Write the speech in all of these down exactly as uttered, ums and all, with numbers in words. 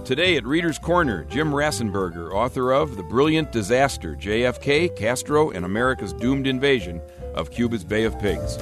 Today at Reader's Corner, Jim Rassenberger, author of The Brilliant Disaster, J F K, Castro, and America's Doomed Invasion of Cuba's Bay of Pigs.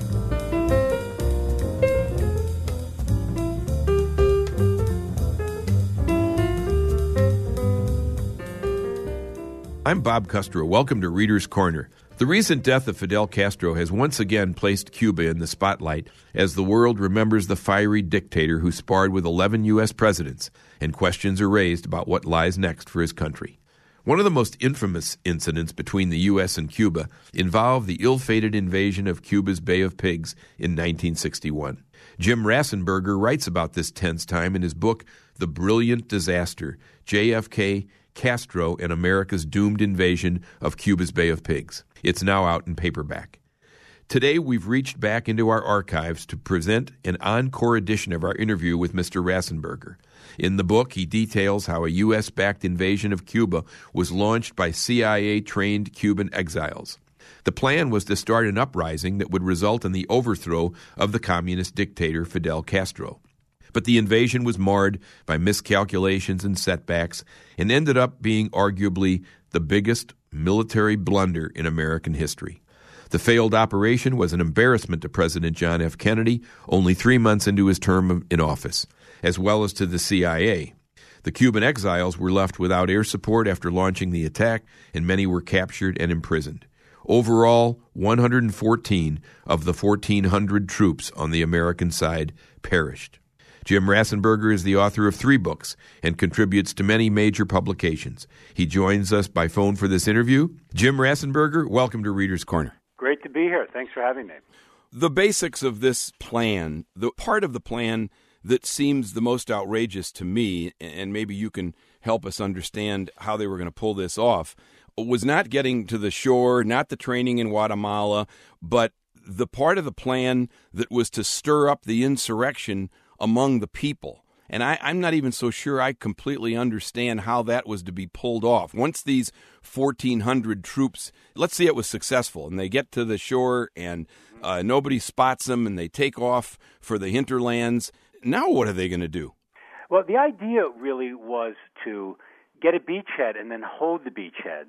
I'm Bob Custro. Welcome to Reader's Corner. The recent death of Fidel Castro has once again placed Cuba in the spotlight as the world remembers the fiery dictator who sparred with eleven U S presidents, and questions are raised about what lies next for his country. One of the most infamous incidents between the U S and Cuba involved the ill-fated invasion of Cuba's Bay of Pigs in nineteen sixty-one. Jim Rassenberger writes about this tense time in his book, The Brilliant Disaster, J F K, Castro, and America's Doomed Invasion of Cuba's Bay of Pigs. It's now out in paperback. Today, we've reached back into our archives to present an encore edition of our interview with Mister Rassenberger. In the book, he details how a U S-backed invasion of Cuba was launched by C I A-trained Cuban exiles. The plan was to start an uprising that would result in the overthrow of the communist dictator Fidel Castro. But the invasion was marred by miscalculations and setbacks and ended up being arguably the biggest military blunder in American history. The failed operation was an embarrassment to President John F. Kennedy only three months into his term in office, as well as to the C I A. The Cuban exiles were left without air support after launching the attack, and many were captured and imprisoned. Overall, one hundred fourteen of the fourteen hundred troops on the American side perished. Jim Rassenberger is the author of three books and contributes to many major publications. He joins us by phone for this interview. Jim Rassenberger, welcome to Reader's Corner. Great to be here. Thanks for having me. The basics of this plan, the part of the plan that seems the most outrageous to me, and maybe you can help us understand how they were going to pull this off, was not getting to the shore, not the training in Guatemala, but the part of the plan that was to stir up the insurrection among the people. And I, I'm not even so sure I completely understand how that was to be pulled off. Once these fourteen hundred troops, let's say it was successful, and they get to the shore and uh, nobody spots them and they take off for the hinterlands, now what are they going to do? Well, the idea really was to get a beachhead and then hold the beachhead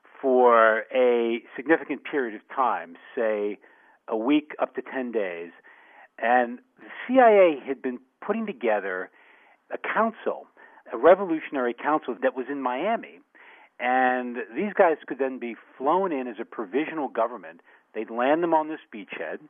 for a significant period of time, say a week up to ten days. And the C I A had been putting together a council, a revolutionary council that was in Miami. And these guys could then be flown in as a provisional government. They'd land them on this beachhead,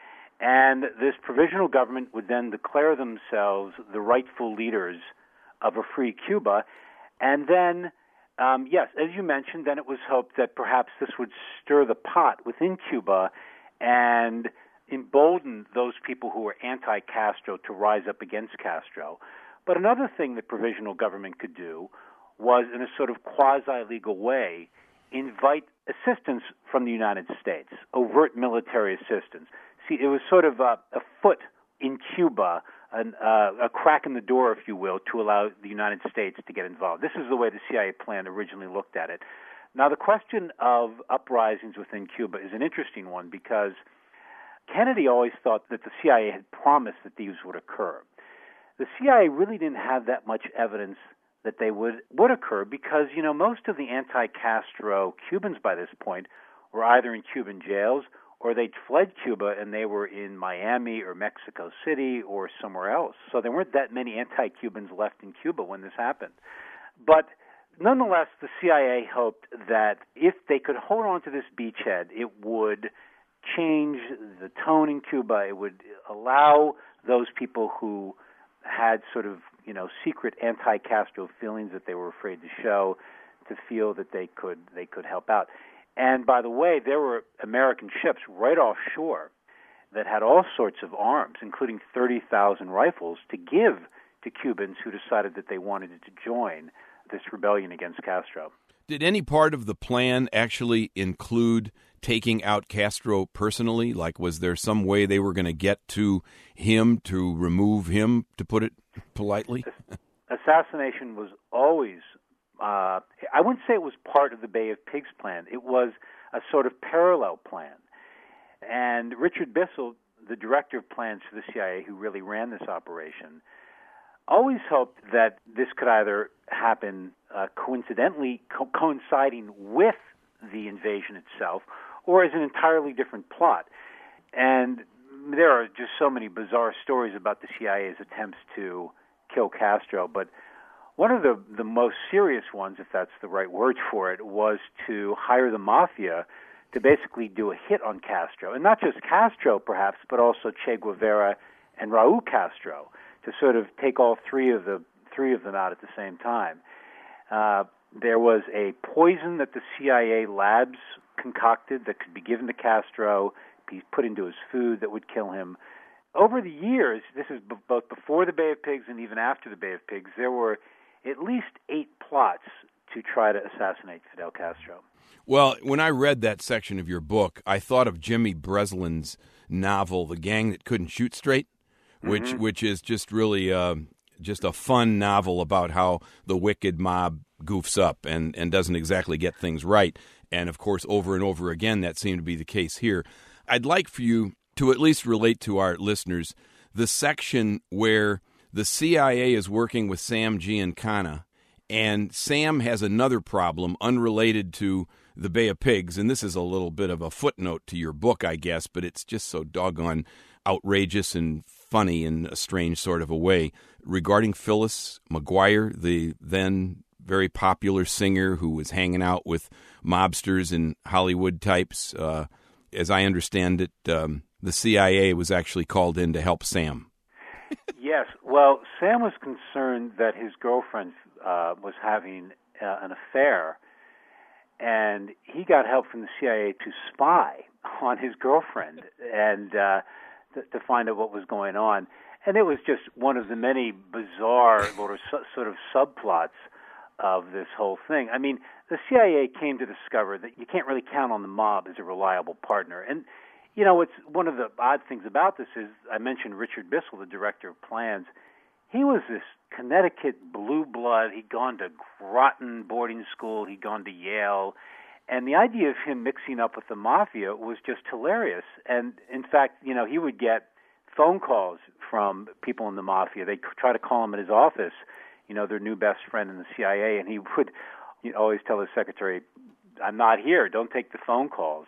and this provisional government would then declare themselves the rightful leaders of a free Cuba. And then, um, yes, as you mentioned, then it was hoped that perhaps this would stir the pot within Cuba and embolden those people who were anti-Castro to rise up against Castro. But another thing the provisional government could do was, in a sort of quasi-legal way, invite assistance from the United States, overt military assistance. See, it was sort of a, a foot in Cuba, an, uh, a crack in the door, if you will, to allow the United States to get involved. This is the way the C I A plan originally looked at it. Now, the question of uprisings within Cuba is an interesting one because Kennedy always thought that the C I A had promised that these would occur. The C I A really didn't have that much evidence that they would, would occur because, you know, most of the anti-Castro Cubans by this point were either in Cuban jails or they'd fled Cuba and they were in Miami or Mexico City or somewhere else. So there weren't that many anti-Cubans left in Cuba when this happened. But nonetheless, the C I A hoped that if they could hold on to this beachhead, it would change the tone in Cuba. It would allow those people who had sort of, you know, secret anti-Castro feelings that they were afraid to show to feel that they could they could help out. And by the way, there were American ships right offshore that had all sorts of arms, including thirty thousand rifles, to give to Cubans who decided that they wanted to join this rebellion against Castro. Did any part of the plan actually include taking out Castro personally? Like, was there some way they were going to get to him, to remove him, to put it politely? Assassination was always, uh, I wouldn't say it was part of the Bay of Pigs plan. It was a sort of parallel plan. And Richard Bissell, the director of plans for the C I A, who really ran this operation, always hoped that this could either happen uh, coincidentally, co- coinciding with the invasion itself, or as an entirely different plot. And there are just so many bizarre stories about the C I A's attempts to kill Castro, but one of the, the most serious ones, if that's the right word for it, was to hire the mafia to basically do a hit on Castro. And not just Castro, perhaps, but also Che Guevara and Raul Castro, to sort of take all three of the three of them out at the same time. Uh, there was a poison that the C I A labs concocted that could be given to Castro, be put into his food that would kill him. Over the years, this is b- both before the Bay of Pigs and even after the Bay of Pigs, there were at least eight plots to try to assassinate Fidel Castro. Well, when I read that section of your book, I thought of Jimmy Breslin's novel, The Gang That Couldn't Shoot Straight, which mm-hmm. which is just really uh, just a fun novel about how the wicked mob goofs up and, and doesn't exactly get things right. And, of course, over and over again, that seemed to be the case here. I'd like for you to at least relate to our listeners the section where the C I A is working with Sam Giancana, and Sam has another problem unrelated to the Bay of Pigs, and this is a little bit of a footnote to your book, I guess, but it's just so doggone outrageous and funny in a strange sort of a way, regarding Phyllis McGuire, the then very popular singer who was hanging out with mobsters and Hollywood types. Uh, as I understand it, um, the C I A was actually called in to help Sam. Yes. Well, Sam was concerned that his girlfriend uh, was having uh, an affair, and he got help from the C I A to spy on his girlfriend and uh, to, to find out what was going on. And it was just one of the many bizarre sort of subplots of this whole thing. I mean, the C I A came to discover that you can't really count on the mob as a reliable partner. And you know, it's one of the odd things about this is I mentioned Richard Bissell, the director of plans. He was this Connecticut blue blood. He'd gone to Groton boarding school. He'd gone to Yale. And the idea of him mixing up with the mafia was just hilarious. And, in fact, you know, he would get phone calls from people in the mafia. They'd try to call him at his office, you know, their new best friend in the C I A, and he would you know, always tell his secretary, I'm not here. Don't take the phone calls.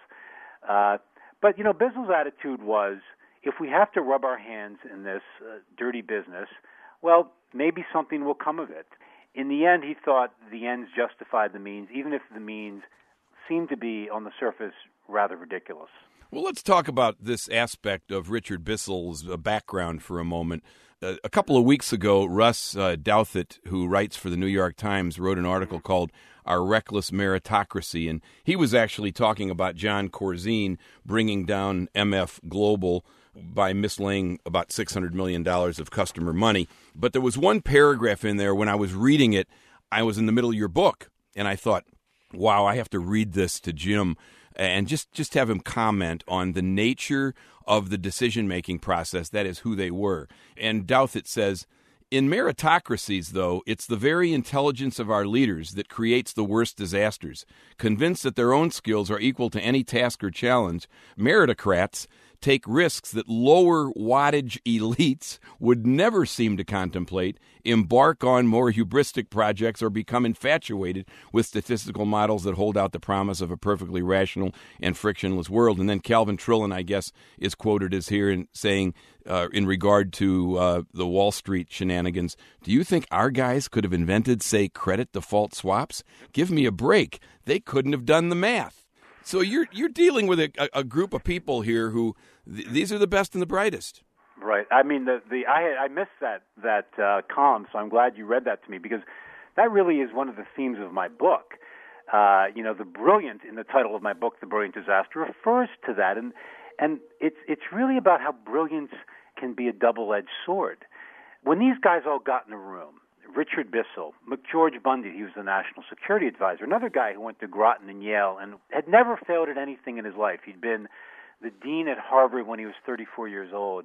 Uh But, you know, Bissell's attitude was, if we have to rub our hands in this uh, dirty business, well, maybe something will come of it. In the end, he thought the ends justified the means, even if the means seemed to be, on the surface, rather ridiculous. Well, let's talk about this aspect of Richard Bissell's uh, background for a moment. Uh, a couple of weeks ago, Russ uh, Douthit, who writes for the New York Times, wrote an article called Our Reckless Meritocracy, and he was actually talking about John Corzine bringing down M F Global by mislaying about six hundred million dollars of customer money. But there was one paragraph in there, when I was reading it, I was in the middle of your book, and I thought, wow, I have to read this to Jim and just, just have him comment on the nature of the decision-making process, that is, who they were. And Douthit says, in meritocracies, though, it's the very intelligence of our leaders that creates the worst disasters. Convinced that their own skills are equal to any task or challenge, meritocrats take risks that lower wattage elites would never seem to contemplate, embark on more hubristic projects, or become infatuated with statistical models that hold out the promise of a perfectly rational and frictionless world. And then Calvin Trillin, I guess, is quoted as here in saying, uh, in regard to uh, the Wall Street shenanigans, do you think our guys could have invented, say, credit default swaps? Give me a break. They couldn't have done the math. So you're you're dealing with a, a group of people here who th- these are the best and the brightest. Right. I mean, the the I I missed that that uh, column, so I'm glad you read that to me, because that really is one of the themes of my book. Uh, you know, the brilliant in the title of my book, The Brilliant Disaster, refers to that, and and it's it's really about how brilliance can be a double-edged sword. When these guys all got in a room, Richard Bissell, McGeorge Bundy, he was the National Security Advisor, another guy who went to Groton and Yale and had never failed at anything in his life. He'd been the dean at Harvard when he was thirty-four years old.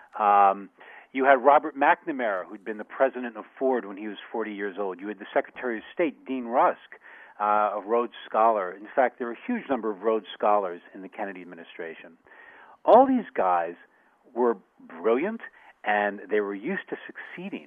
Um, you had Robert McNamara, who'd been the president of Ford when he was forty years old. You had the Secretary of State, Dean Rusk, uh, a Rhodes Scholar. In fact, there were a huge number of Rhodes Scholars in the Kennedy administration. All these guys were brilliant, and they were used to succeeding.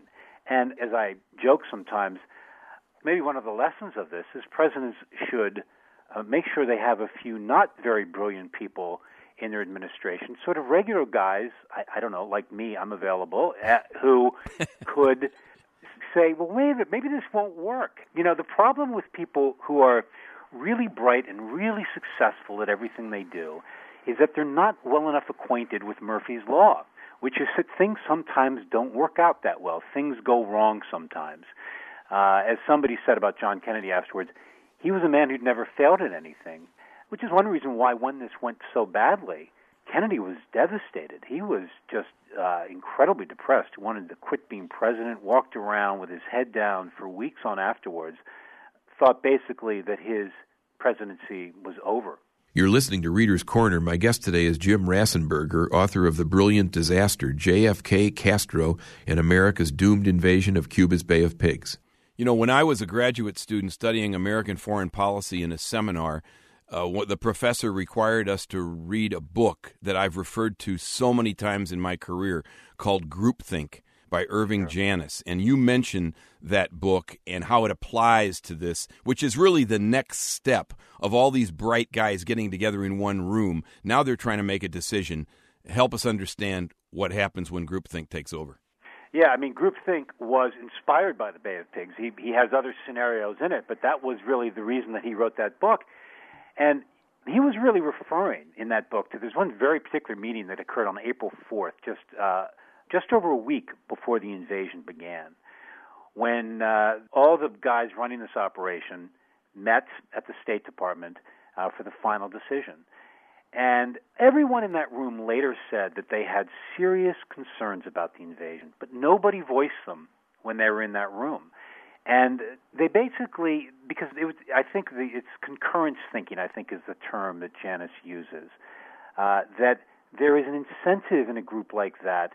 And as I joke sometimes, maybe one of the lessons of this is presidents should uh, make sure they have a few not very brilliant people in their administration, sort of regular guys, I, I don't know, like me, I'm available, uh, who could say, well, wait a minute, maybe this won't work. You know, the problem with people who are really bright and really successful at everything they do is that they're not well enough acquainted with Murphy's Law, which is that things sometimes don't work out that well. Things go wrong sometimes. Uh, as somebody said about John Kennedy afterwards, he was a man who'd never failed at anything, which is one reason why when this went so badly, Kennedy was devastated. He was just uh, incredibly depressed, wanted to quit being president, walked around with his head down for weeks on afterwards, thought basically that his presidency was over. You're listening to Reader's Corner. My guest today is Jim Rassenberger, author of The Brilliant Disaster, J F K, Castro, and America's Doomed Invasion of Cuba's Bay of Pigs. You know, when I was a graduate student studying American foreign policy in a seminar, uh, what the professor required us to read a book that I've referred to so many times in my career called Groupthink by Irving Janis. And you mentioned that book and how it applies to this, which is really the next step of all these bright guys getting together in one room. Now they're trying to make a decision. Help us understand what happens when groupthink takes over. Yeah, I mean, groupthink was inspired by the Bay of Pigs. He, he has other scenarios in it, but that was really the reason that he wrote that book. And he was really referring in that book to, there's one very particular meeting that occurred on April fourth, just uh, just over a week before the invasion began, when uh, all the guys running this operation met at the State Department uh, for the final decision. And everyone in that room later said that they had serious concerns about the invasion, but nobody voiced them when they were in that room. And they basically, because it was, I think the, it's concurrence thinking, I think is the term that Janis uses, uh, that there is an incentive in a group like that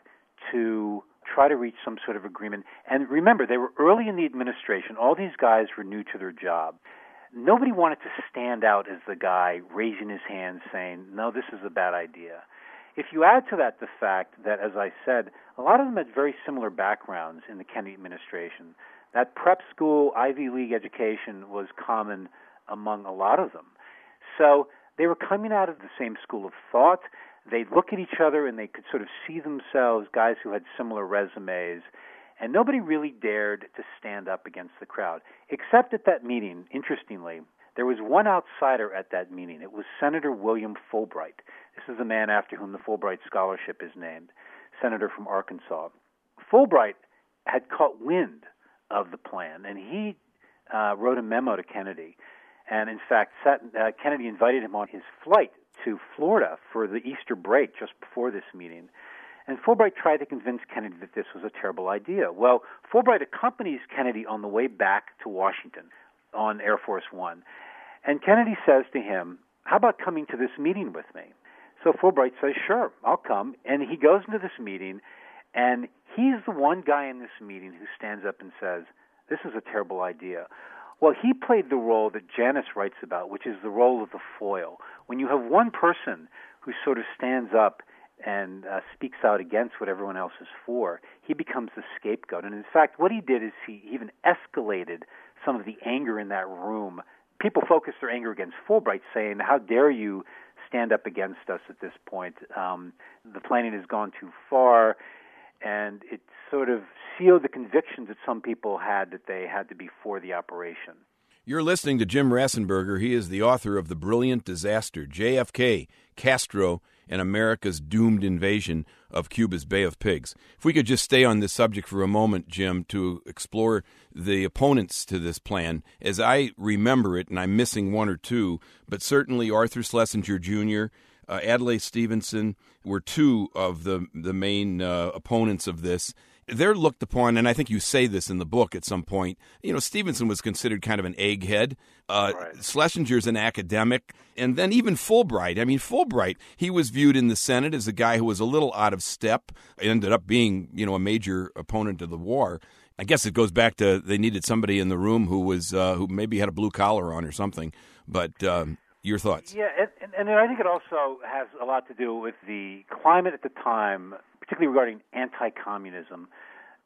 to try to reach some sort of agreement. And remember, they were early in the administration. All these guys were new to their job. Nobody wanted to stand out as the guy raising his hand saying, no, this is a bad idea. If you add to that the fact that, as I said, a lot of them had very similar backgrounds in the Kennedy administration, that prep school, Ivy League education was common among a lot of them. So they were coming out of the same school of thought. They'd look at each other and they could sort of see themselves, guys who had similar resumes, and nobody really dared to stand up against the crowd. Except at that meeting, interestingly, there was one outsider at that meeting. It was Senator William Fulbright. This is the man after whom the Fulbright Scholarship is named, senator from Arkansas. Fulbright had caught wind of the plan, and he uh, wrote a memo to Kennedy. And in fact, sat, uh, Kennedy invited him on his flight to Florida for the Easter break just before this meeting. And Fulbright tried to convince Kennedy that this was a terrible idea. Well, Fulbright accompanies Kennedy on the way back to Washington on Air Force One. And Kennedy says to him, how about coming to this meeting with me? So Fulbright says, sure, I'll come. And he goes into this meeting, and he's the one guy in this meeting who stands up and says, this is a terrible idea. Well, he played the role that Janis writes about, which is the role of the foil. When you have one person who sort of stands up and uh, speaks out against what everyone else is for, he becomes the scapegoat. And in fact, what he did is he even escalated some of the anger in that room. People focused their anger against Fulbright, saying, how dare you stand up against us at this point? Um, the planning has gone too far. And it sort of sealed the convictions that some people had that they had to be for the operation. You're listening to Jim Rassenberger. He is the author of The Brilliant Disaster, J F K, Castro, and America's Doomed Invasion of Cuba's Bay of Pigs. If we could just stay on this subject for a moment, Jim, to explore the opponents to this plan. As I remember it, and I'm missing one or two, but certainly Arthur Schlesinger Junior, Uh, Adlai Stevenson were two of the the main uh, opponents of this. They're looked upon, and I think you say this in the book at some point, you know, Stevenson was considered kind of an egghead. Uh, right. Schlesinger's an academic. And then even Fulbright. I mean, Fulbright, he was viewed in the Senate as a guy who was a little out of step, ended up being, you know, a major opponent of the war. I guess it goes back to they needed somebody in the room who was uh, who maybe had a blue collar on or something. But um, your thoughts? Yeah, and, and I think it also has a lot to do with the climate at the time, particularly regarding anti-communism.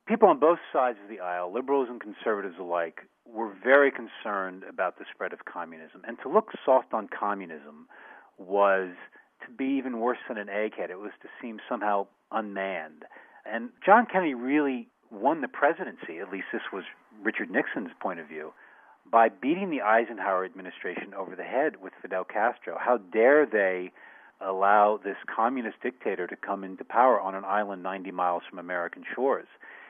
people on both sides of the aisle, liberals and conservatives alike, were very concerned about the spread of communism. And to look soft on communism was to be even worse than an egghead. It was to seem somehow unmanned. And John Kennedy really won the presidency, at least this was Richard Nixon's point of view, by beating the Eisenhower administration over the head with Fidel Castro. How dare they allow this communist dictator to come into power on an island ninety miles from American shores?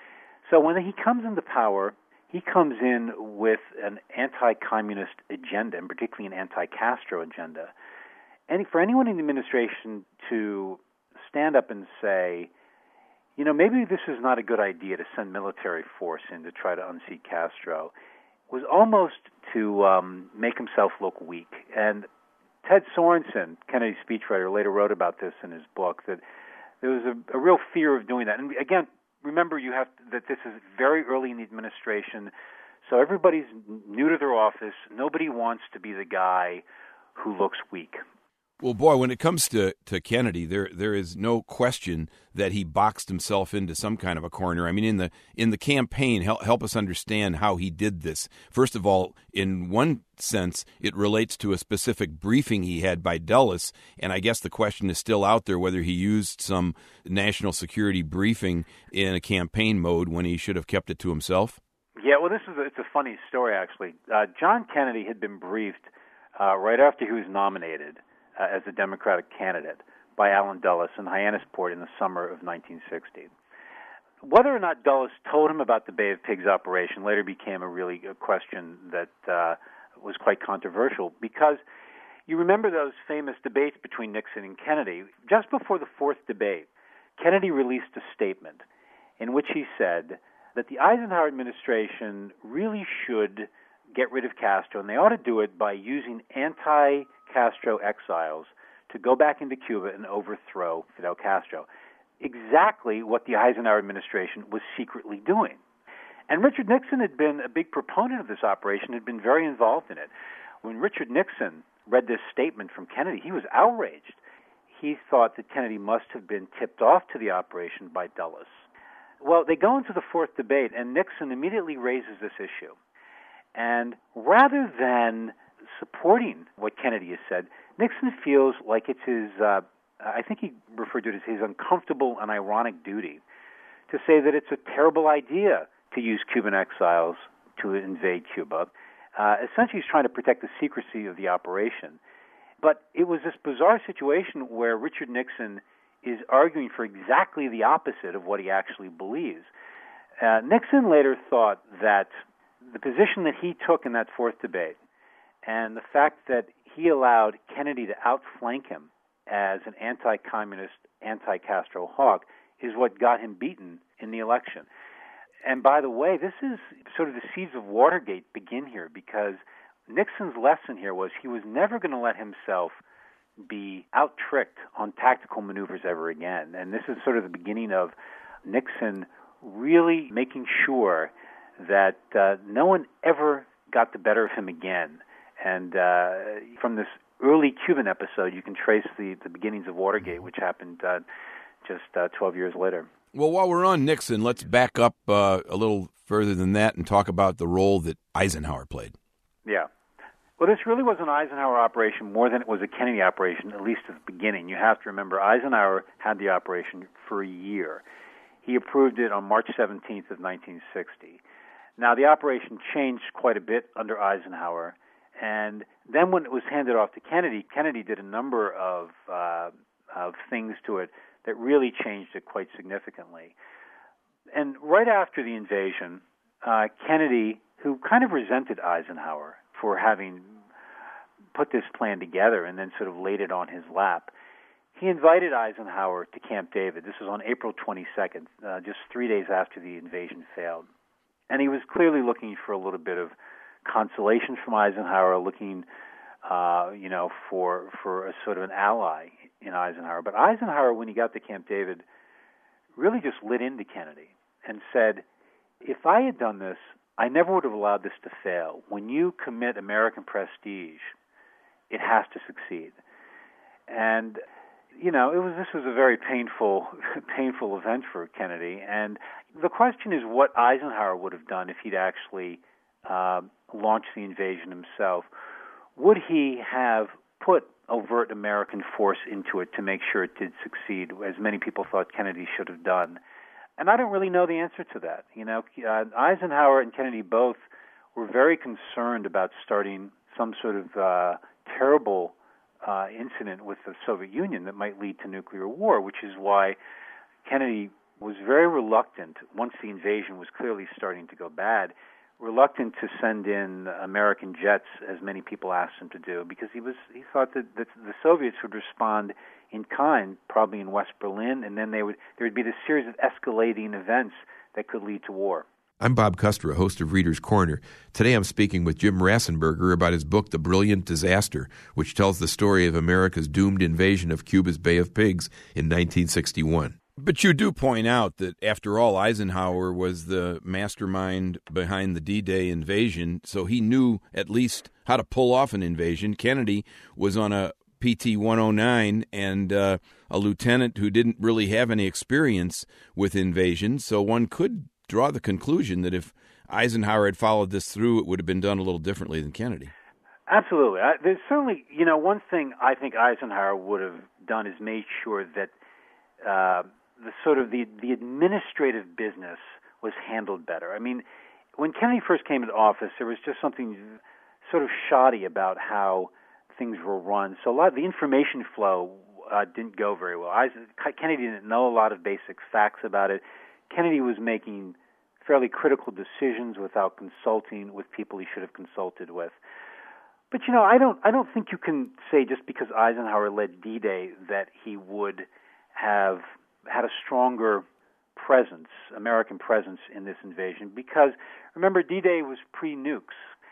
So when he comes into power, he comes in with an anti-communist agenda, and particularly an anti-Castro agenda. And for anyone in the administration to stand up and say, you know, maybe this is not a good idea to send military force in to try to unseat Castro, was almost to um, make himself look weak. And Ted Sorensen, Kennedy's speechwriter, later wrote about this in his book, that there was a, a real fear of doing that. And again, remember you have to, that this is very early in the administration, so everybody's new to their office. Nobody wants to be the guy who looks weak. Well, boy, when it comes to, to Kennedy, there there is no question that he boxed himself into some kind of a corner. I mean, in the in the campaign, help, help us understand how he did this. First of all, in one sense, it relates to a specific briefing he had by Dulles, and I guess the question is still out there whether he used some national security briefing in a campaign mode when he should have kept it to himself. Yeah, well, this is a, it's a funny story, actually. Uh, John Kennedy had been briefed uh, right after he was nominated Uh, as a Democratic candidate by Allen Dulles in Hyannisport in the summer of nineteen sixty. Whether or not Dulles told him about the Bay of Pigs operation later became a really a question that uh, was quite controversial, because you remember those famous debates between Nixon and Kennedy. Just before the fourth debate, Kennedy released a statement in which he said that the Eisenhower administration really should get rid of Castro, and they ought to do it by using anti-Castro exiles to go back into Cuba and overthrow Fidel Castro. Exactly what the Eisenhower administration was secretly doing. And Richard Nixon had been a big proponent of this operation, had been very involved in it. When Richard Nixon read this statement from Kennedy, he was outraged. He thought that Kennedy must have been tipped off to the operation by Dulles. Well, they go into the fourth debate, and Nixon immediately raises this issue. And rather than supporting what Kennedy has said, Nixon feels like it's his, uh, I think he referred to it as his uncomfortable and ironic duty to say that it's a terrible idea to use Cuban exiles to invade Cuba. Uh, essentially, he's trying to protect the secrecy of the operation. But it was this bizarre situation where Richard Nixon is arguing for exactly the opposite of what he actually believes. Uh, Nixon later thought that the position that he took in that fourth debate and the fact that he allowed Kennedy to outflank him as an anti-communist, anti-Castro hawk is what got him beaten in the election. And by the way, this is sort of the seeds of Watergate begin here, because Nixon's lesson here was he was never going to let himself be out-tricked on tactical maneuvers ever again. And this is sort of the beginning of Nixon really making sure that uh, no one ever got the better of him again. And uh, from this early Cuban episode, you can trace the, the beginnings of Watergate, which happened uh, just uh, twelve years later. Well, while we're on Nixon, let's back up uh, a little further than that and talk about the role that Eisenhower played. Yeah. Well, this really was an Eisenhower operation more than it was a Kennedy operation, at least at the beginning. You have to remember, Eisenhower had the operation for a year. He approved it on March seventeenth of nineteen sixty. Now, the operation changed quite a bit under Eisenhower, and then when it was handed off to Kennedy, Kennedy did a number of, uh, of things to it that really changed it quite significantly. And right after the invasion, uh, Kennedy, who kind of resented Eisenhower for having put this plan together and then sort of laid it on his lap, he invited Eisenhower to Camp David. This was on April twenty-second, uh, just three days after the invasion failed. And he was clearly looking for a little bit of consolation from Eisenhower, looking, uh, you know, for for a sort of an ally in Eisenhower. But Eisenhower, when he got to Camp David, really just lit into Kennedy and said, if I had done this, I never would have allowed this to fail. When you commit American prestige, it has to succeed. And you know, it was this was a very painful, painful event for Kennedy. And the question is what Eisenhower would have done if he'd actually uh, launched the invasion himself. Would he have put overt American force into it to make sure it did succeed, as many people thought Kennedy should have done? And I don't really know the answer to that. You know, uh, Eisenhower and Kennedy both were very concerned about starting some sort of uh, terrible uh, incident with the Soviet Union that might lead to nuclear war, which is why Kennedy was very reluctant, once the invasion was clearly starting to go bad, reluctant to send in American jets, as many people asked him to do, because he was he thought that, that the Soviets would respond in kind, probably in West Berlin, and then they would there would be this series of escalating events that could lead to war. I'm Bob Kuster, host of Reader's Corner. Today I'm speaking with Jim Rassenberger about his book, The Brilliant Disaster, which tells the story of America's doomed invasion of Cuba's Bay of Pigs in nineteen sixty-one. But you do point out that, after all, Eisenhower was the mastermind behind the D-Day invasion, so he knew at least how to pull off an invasion. Kennedy was on a P T one oh nine and uh, a lieutenant who didn't really have any experience with invasions, so one could draw the conclusion that if Eisenhower had followed this through, it would have been done a little differently than Kennedy. Absolutely. I, there's certainly, you know, one thing I think Eisenhower would have done is made sure that uh, the sort of the, the administrative business was handled better. I mean, when Kennedy first came into office, there was just something sort of shoddy about how things were run. So a lot of the information flow uh, didn't go very well. Eisen, Kennedy didn't know a lot of basic facts about it. Kennedy was making fairly critical decisions without consulting with people he should have consulted with. But you know, I don't I don't think you can say just because Eisenhower led D-Day that he would have had a stronger presence, American presence in this invasion, because remember, D-Day was pre-nukes,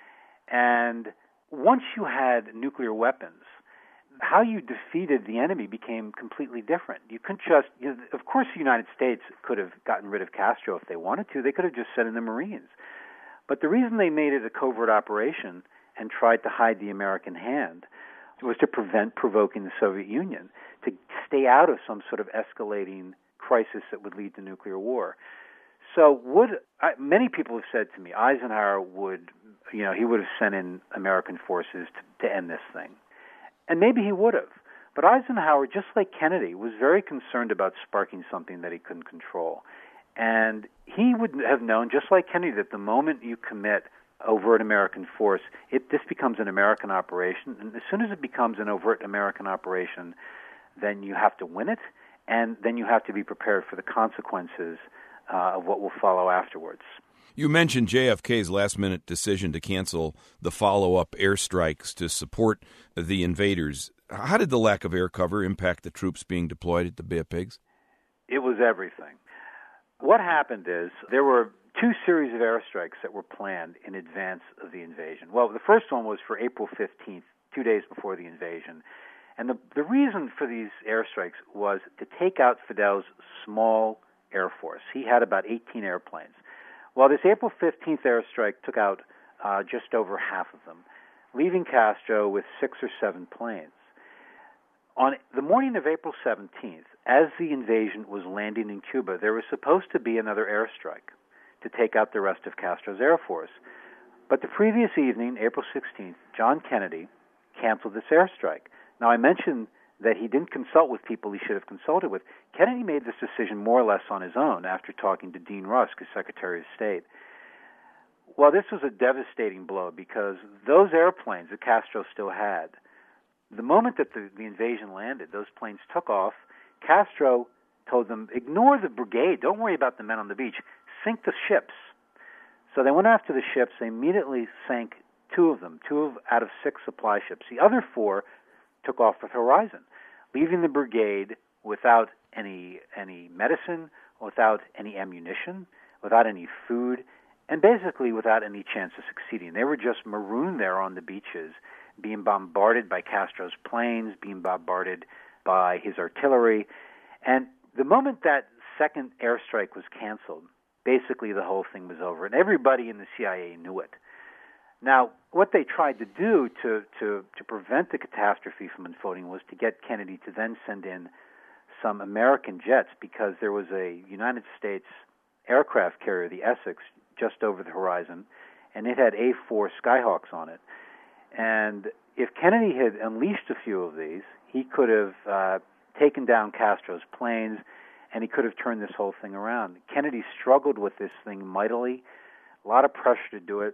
and once you had nuclear weapons, how you defeated the enemy became completely different. You couldn't just, you know, of course the United States could have gotten rid of Castro if they wanted to. They could have just sent in the Marines. But the reason they made it a covert operation and tried to hide the American hand was to prevent provoking the Soviet Union, to stay out of some sort of escalating crisis that would lead to nuclear war. So would I, many people have said to me, Eisenhower would, you know, he would have sent in American forces to, to end this thing. And maybe he would have. But Eisenhower, just like Kennedy, was very concerned about sparking something that he couldn't control. And he would have known, just like Kennedy, that the moment you commit overt American force, it this becomes an American operation. And as soon as it becomes an overt American operation, then you have to win it, and then you have to be prepared for the consequences uh, of what will follow afterwards. You mentioned J F K's last-minute decision to cancel the follow-up airstrikes to support the invaders. How did the lack of air cover impact the troops being deployed at the Bay of Pigs? It was everything. What happened is there were two series of airstrikes that were planned in advance of the invasion. Well, the first one was for April fifteenth, two days before the invasion. And the, the reason for these airstrikes was to take out Fidel's small air force. He had about eighteen airplanes. Well, this April fifteenth airstrike took out uh, just over half of them, leaving Castro with six or seven planes. On the morning of April seventeenth, as the invasion was landing in Cuba, there was supposed to be another airstrike to take out the rest of Castro's air force. But the previous evening, April sixteenth, John Kennedy canceled this airstrike. Now, I mentioned that he didn't consult with people he should have consulted with. Kennedy made this decision more or less on his own after talking to Dean Rusk, his Secretary of State. Well, this was a devastating blow because those airplanes that Castro still had, the moment that the, the invasion landed, those planes took off. Castro told them, ignore the brigade. Don't worry about the men on the beach. Sink the ships. So they went after the ships. They immediately sank two of them, two of, out of six supply ships. The other four took off with Horizon, leaving the brigade without any any medicine, without any ammunition, without any food, and basically without any chance of succeeding. They were just marooned there on the beaches, being bombarded by Castro's planes, being bombarded by his artillery. And the moment that second airstrike was canceled, basically the whole thing was over. And everybody in the C I A knew it. Now, what they tried to do to, to, to prevent the catastrophe from unfolding was to get Kennedy to then send in some American jets, because there was a United States aircraft carrier, the Essex, just over the horizon, and it had A four Skyhawks on it. And if Kennedy had unleashed a few of these, he could have uh, taken down Castro's planes, and he could have turned this whole thing around. Kennedy struggled with this thing mightily, a lot of pressure to do it.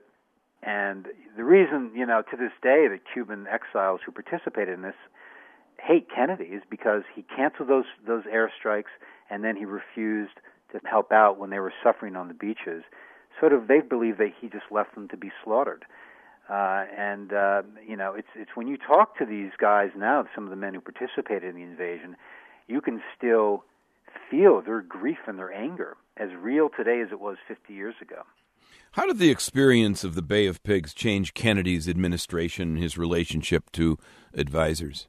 And the reason, you know, to this day, the Cuban exiles who participated in this hate Kennedy is because he canceled those those airstrikes, and then he refused to help out when they were suffering on the beaches. Sort of, they believe that he just left them to be slaughtered. Uh, and uh, you know, it's it's when you talk to these guys now, some of the men who participated in the invasion, you can still feel their grief and their anger as real today as it was fifty years ago. How did the experience of the Bay of Pigs change Kennedy's administration and his relationship to advisors?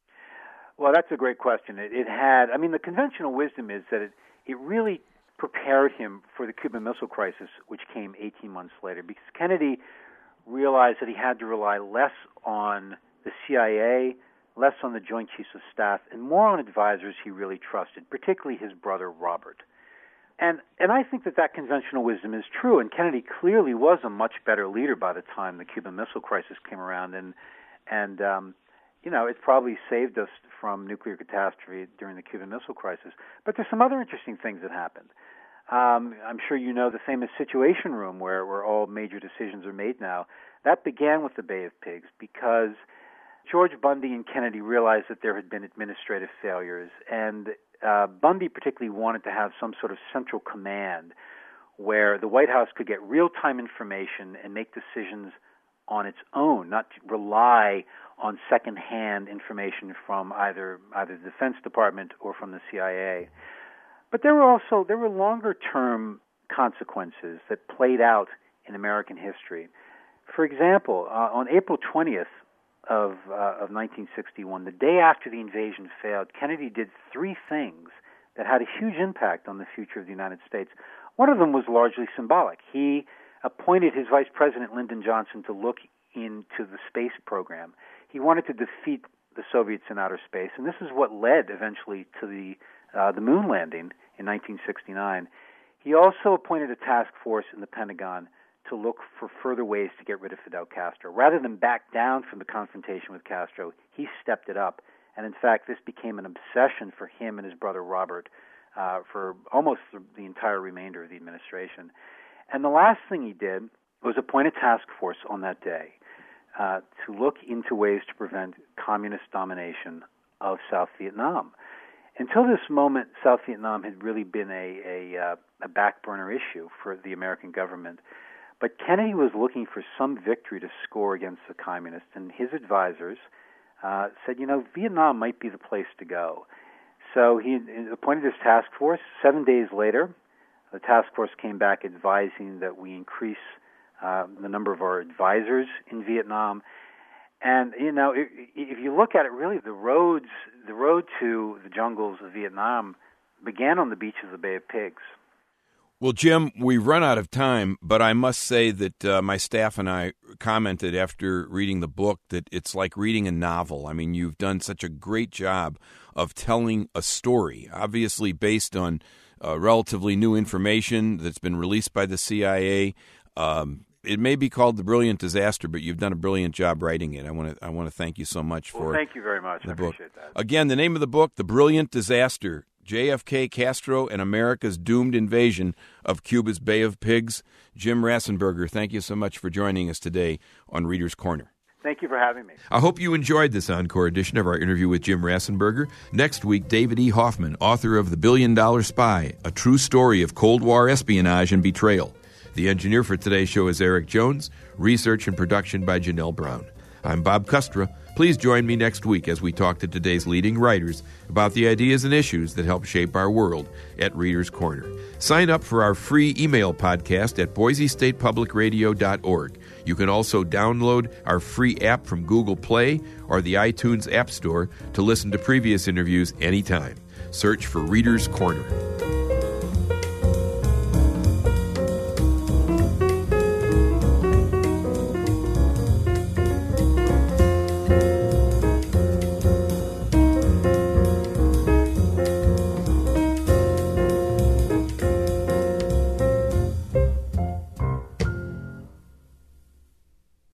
Well, that's a great question. It, it had, I mean, the conventional wisdom is that it, it really prepared him for the Cuban Missile Crisis, which came eighteen months later, because Kennedy realized that he had to rely less on the C I A, less on the Joint Chiefs of Staff, and more on advisors he really trusted, particularly his brother Robert. And and I think that that conventional wisdom is true, and Kennedy clearly was a much better leader by the time the Cuban Missile Crisis came around, and and um, you know, it probably saved us from nuclear catastrophe during the Cuban Missile Crisis. But there's some other interesting things that happened. Um, I'm sure you know the famous Situation Room, where where all major decisions are made now. That began with the Bay of Pigs because George Bundy and Kennedy realized that there had been administrative failures, and uh, Bundy particularly wanted to have some sort of central command where the White House could get real-time information and make decisions on its own, not to rely on second-hand information from either either the Defense Department or from the C I A. But there were also there were longer-term consequences that played out in American history. For example, uh, on April twentieth of uh, of nineteen sixty-one, the day after the invasion failed, Kennedy did three things that had a huge impact on the future of the United States. One of them was largely symbolic. He appointed his Vice President Lyndon Johnson to look into the space program. He wanted to defeat the Soviets in outer space, and this is what led eventually to the uh, the moon landing in nineteen sixty-nine. He also appointed a task force in the Pentagon to look for further ways to get rid of Fidel Castro. Rather than back down from the confrontation with Castro, he stepped it up. And in fact, this became an obsession for him and his brother Robert uh, for almost the, the entire remainder of the administration. And the last thing he did was appoint a task force on that day uh, to look into ways to prevent communist domination of South Vietnam. Until this moment, South Vietnam had really been a, a, uh, a back burner issue for the American government. But Kennedy was looking for some victory to score against the communists, and his advisors uh, said, you know, Vietnam might be the place to go. So he appointed this task force. Seven days later, the task force came back advising that we increase uh, the number of our advisors in Vietnam. And, you know, if, if you look at it, really, the roads, the road to the jungles of Vietnam began on the beaches of the Bay of Pigs. Well, Jim, we've run out of time, but I must say that uh, my staff and I commented after reading the book that it's like reading a novel. I mean, you've done such a great job of telling a story, obviously based on uh, relatively new information that's been released by the C I A. Um, it may be called The Brilliant Disaster, but you've done a brilliant job writing it. I want to I want to thank you so much for well, thank you very much. the I book. appreciate that. Again, the name of the book, The Brilliant Disaster, J F K, Castro, and America's Doomed Invasion of Cuba's Bay of Pigs. Jim Rassenberger, thank you so much for joining us today on Reader's Corner. Thank you for having me. I hope you enjoyed this encore edition of our interview with Jim Rassenberger. Next week, David E. Hoffman, author of The Billion Dollar Spy, a true story of Cold War espionage and betrayal. The engineer for today's show is Eric Jones. Research and production by Janelle Brown. I'm Bob Kustra. Please join me next week as we talk to today's leading writers about the ideas and issues that help shape our world at Reader's Corner. Sign up for our free email podcast at boise state public radio dot org. You can also download our free app from Google Play or the iTunes App Store to listen to previous interviews anytime. Search for Reader's Corner.